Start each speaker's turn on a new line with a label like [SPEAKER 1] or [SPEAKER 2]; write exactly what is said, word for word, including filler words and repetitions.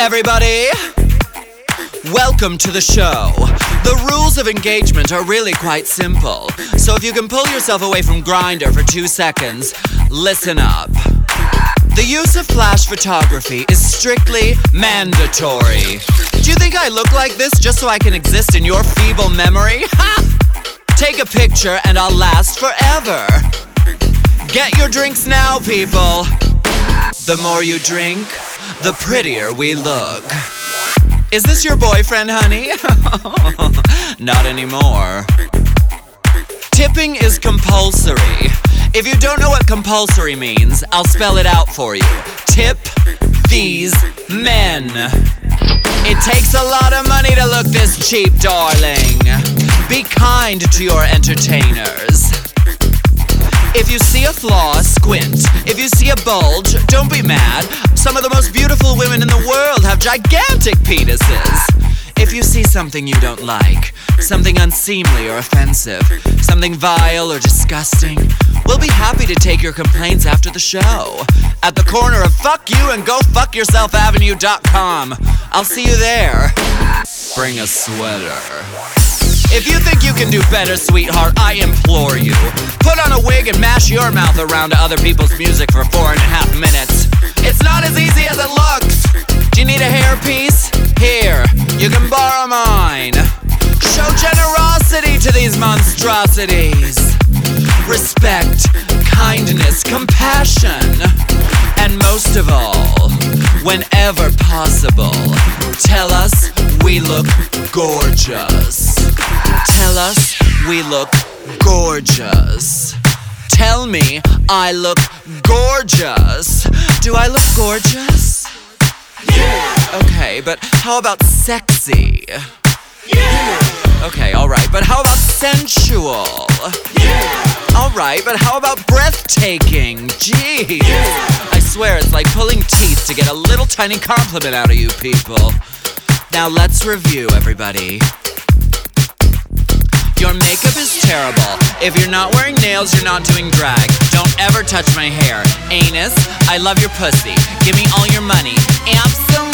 [SPEAKER 1] Everybody, welcome to the show. The rules of engagement are really quite simple, so if you can pull yourself away from Grindr for two seconds, listen up. The use of flash photography is strictly mandatory. Do you think I look like this just so I can exist in your feeble memory? Ha! Take a picture and I'll last forever. Get your drinks now, people. The more you drink, the prettier we look. Is this your boyfriend, honey? Not anymore. Tipping is compulsory. If you don't know what compulsory means, I'll spell it out for you. Tip these men. It takes a lot of money to look this cheap, darling. Be kind to your entertainers. If you see a flaw, squint. If you see a bulge, don't be mad. Some of the most beautiful women in the world have gigantic penises. If you see something you don't like, something unseemly or offensive, something vile or disgusting, we'll be happy to take your complaints after the show at the corner of Fuck You and Go Fuck Yourself Avenue dot com. I'll see you there. Bring a sweater. If you think you can do better, sweetheart, I implore you, put on a wig and mash your mouth around to other people's music for four and a half minutes. It's not as easy as it looks. Do you need a hairpiece? Here, you can borrow mine. Show generosity to these monstrosities. Respect, kindness, compassion, and most of all, whenever possible, tell us we look gorgeous. Tell us we look gorgeous. Tell me I look gorgeous. Do I look gorgeous?
[SPEAKER 2] Yeah!
[SPEAKER 1] Okay, but how about sexy?
[SPEAKER 2] Yeah!
[SPEAKER 1] Okay, alright, but how about sensual?
[SPEAKER 2] Yeah!
[SPEAKER 1] Alright, but how about breathtaking? Jeez!
[SPEAKER 2] Yeah!
[SPEAKER 1] I swear it's like pulling teeth to get a little tiny compliment out of you people. Now let's review, everybody. Your makeup is terrible. If you're not wearing nails, you're not doing drag. Don't ever touch my hair. Anus, I love your pussy. Give me all your money. Absolutely.